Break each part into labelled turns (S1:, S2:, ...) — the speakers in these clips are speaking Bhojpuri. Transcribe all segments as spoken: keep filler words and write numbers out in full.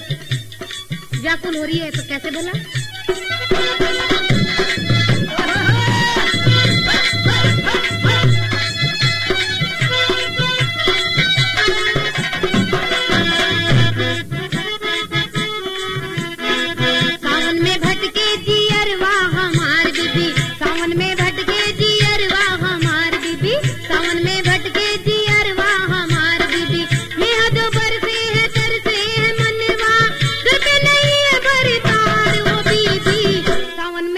S1: व्याकुल हो रही है तो कैसे बोला? सावन में भटके जियरवा हमार बीबी, सावन में भटके जियरवा हमार बीबी, सावन में भटके जियरवा हमार बीबी। नेहा जो बरसे है तरसे है मनवा, रुक नहीं है भरतार वो बीबी। सावन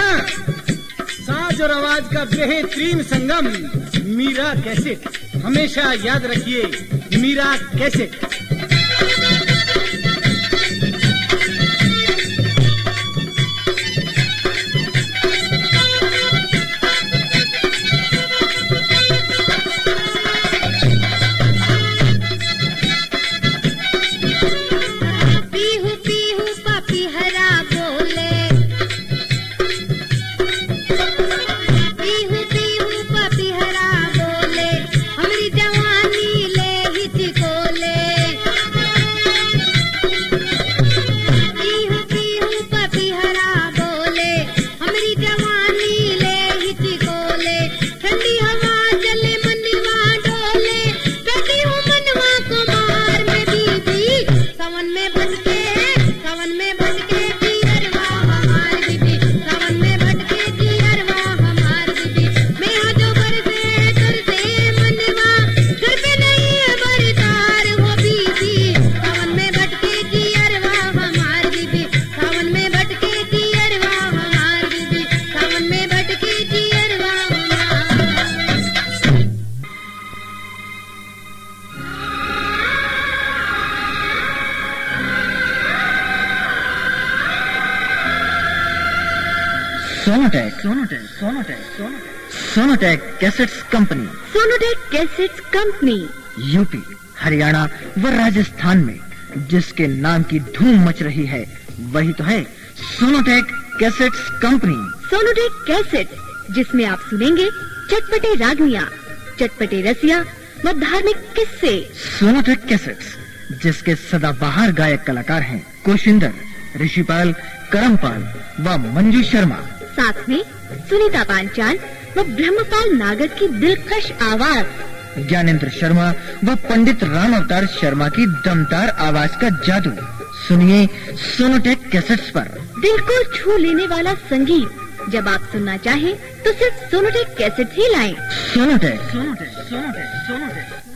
S2: हाँ, साज और आवाज का बेहतरीन संगम मीरा कैसेट। हमेशा याद रखिए, Meera cassette.
S3: Sonotek Sonotek Sonotek Sonotek cassettes company
S1: Sonotek cassettes company
S3: UP, Haryana व राजस्थान में जिसके नाम की धूम मच रही है, वही तो है Sonotek cassettes company.
S1: Sonotek cassette, जिसमें आप सुनेंगे चटपटे रागनियां, चटपटे रसिया व धार्मिक किस्से।
S3: सोनोटेक कैसेट्स, जिसके सदाबहार गायक कलाकार हैं कोशिंदर, ऋषिपाल, करमपाल व मंजू शर्मा।
S1: साथ में सुनीता पांचाल व ब्रह्मपाल नागर की दिलकश आवाज,
S3: ज्ञानेंद्र शर्मा व पंडित राम अवतार शर्मा की दमदार आवाज का जादू। सुनिए सोनोटेक कैसेट्स पर
S1: दिल को छू लेने वाला संगीत। जब आप सुनना चाहें तो सिर्फ सोनोटेक कैसेट्स ही लाएं।
S3: सोनोटेक सोनोटेक सोनोटेक सोनोटेक